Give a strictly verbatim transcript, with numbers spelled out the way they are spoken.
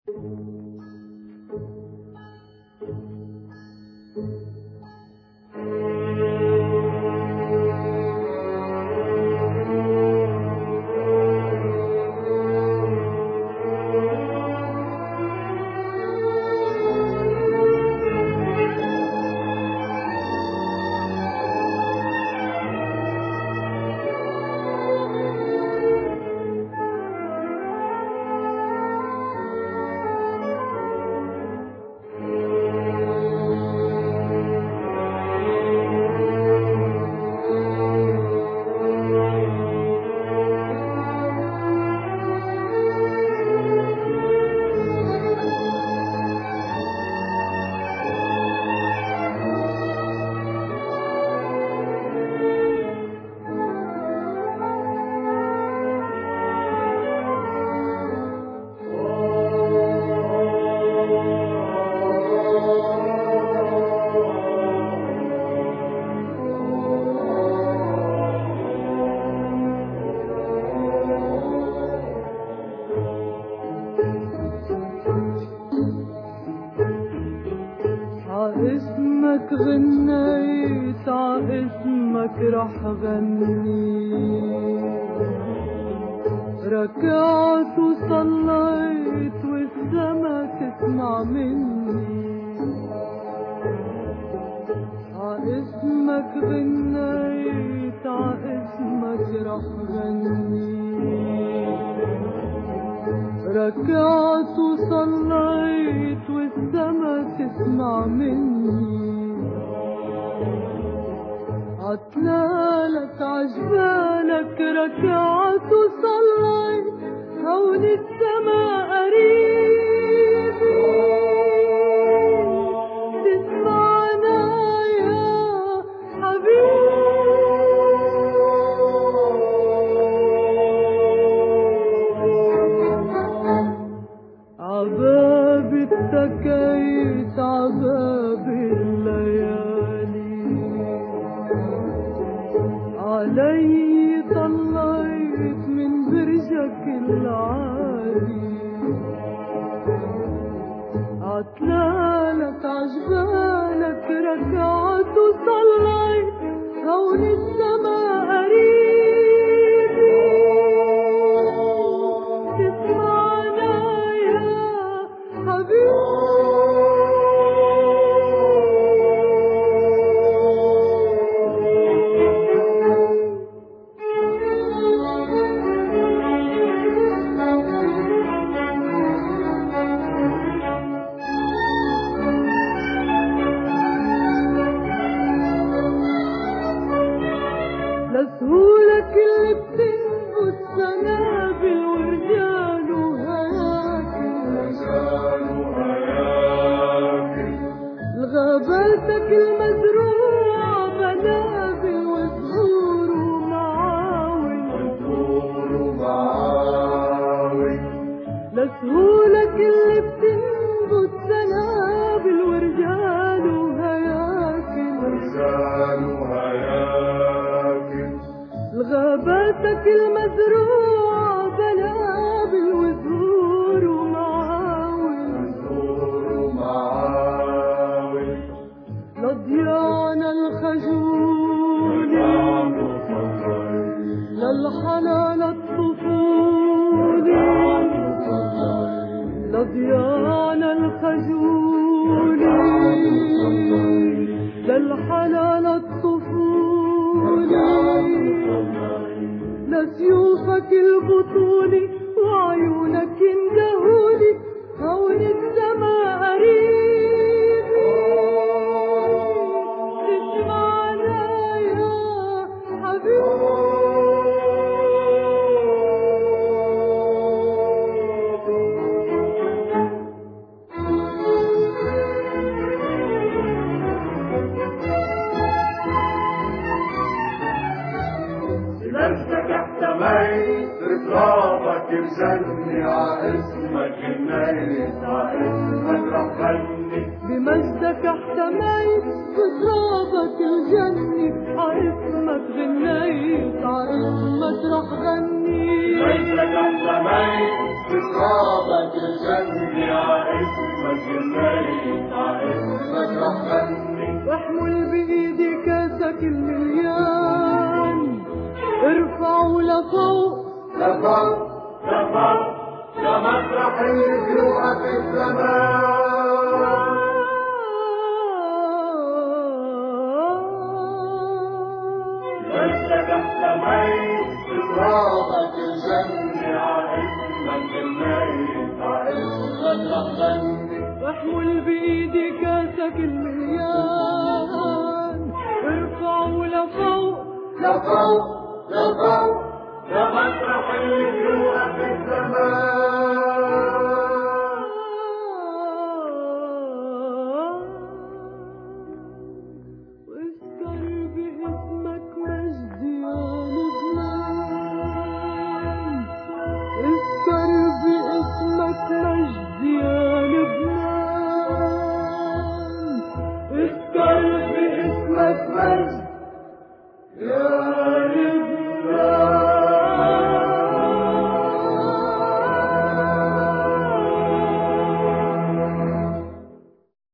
اسمك غنيت ع اسمك رح غني، ركعت وصليت والسما تسمع مني. ع اسمك غنيت ع اسمك رح غني، ركعت وصليت والسما تسمع مني. عتلالك عجبالك ركعت وصليت، هون السما قريب تسمعنا يا حبيبي. عبابي اتكيت عباب الليالي، علي طليت من برجك العالي. عتلالك عجبالك ركعت وصليت، هون السما قريب تسمعنا يا حبيبي. لسهولك اللي بتنقص سنابل ورجال وهياكل، لغاباتك المزروعة بنابل وزهور ومعاول. لسهولك اللي بتنقص سنابل ورجال وهياكل، لغاباتك المزروعة بنابل وزهور ومعاول. لضيانا الخجولي للحنان الطفولي، لضيانا الخجولي للحنان الطفولي. لسيوفك البطولي وعيونك اندهولي، هون السما قريب تسمعنا يا حبيبي. بمجدك احتميت بترابك مجني، ع اسمك غنيت ع اسمك رح غني. بمجدك احتميت بترابك الجني، ع اسمك غنيت ع اسمك رح غني. بمجدك احتميت بترابك الجني، ع اسمك غنيت عاسمك رح غني واحمل بإيدي كاسك المليان ارفعه لفوق لفوق لفوق لمطرح اللي بيوقع في السماء لمسك احتميت بترابك الجنة عاسمك غنيت عاسمك رح غني واحمل بإيدي كاسك المليان ارفعه لفوق لفوق لفوق لمطرح اللي بيوقع في السماء واذكر باسمك مجد يا لبنان اذكر باسمك مجد يا لبنان اذكر باسمك مجد يا لبنان